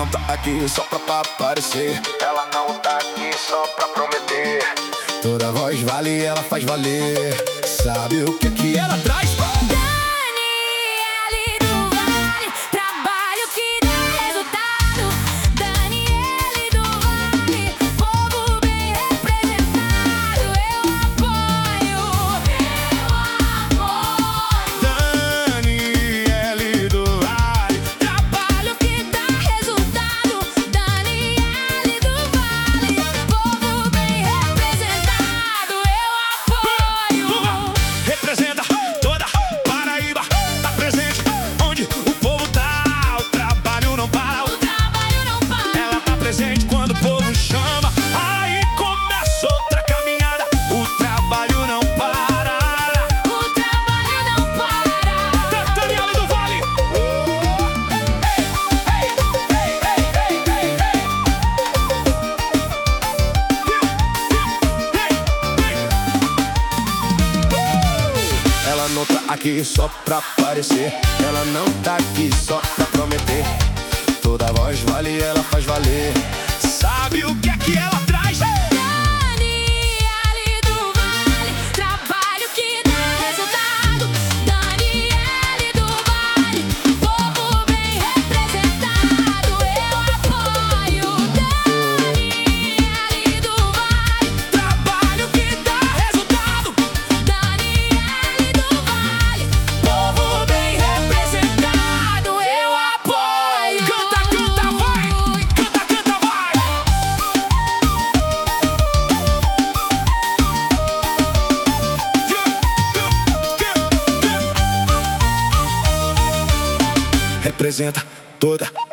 tá aqui só pra aparecer. Ela não tá aqui só pra prometer. Toda voz vale, ela faz valer. Sabe o que ela traz? Daniele do Vale, trabalho que dá resultado. Daniele do Vale, povo bem representado. Eu apoio, Daniele do Vale, trabalho que dá resultado. Daniele do Vale, povo bem representado. Eu apoio. representa toda Paraíba, tá presente onde o povo tá. O trabalho não para, O trabalho não para. ela tá presente quando o povo chama. Aí começa outra caminhada, o trabalho não para. O trabalho não para. Daniele do Vale. Ela não tá aqui só pra aparecer. Ela não tá aqui só pra prometer. Toda voz vale, ela faz valer. Sabe o que ela traz? Daniele do Vale, trabalho que dá resultado. Daniele do Vale, povo bem representado. Eu apoio. Daniele do Vale, Trabalho que dá resultado. Daniele do Vale, povo bem representado. Eu apoio. Canta, canta, vai! Canta, canta, vai! Representa toda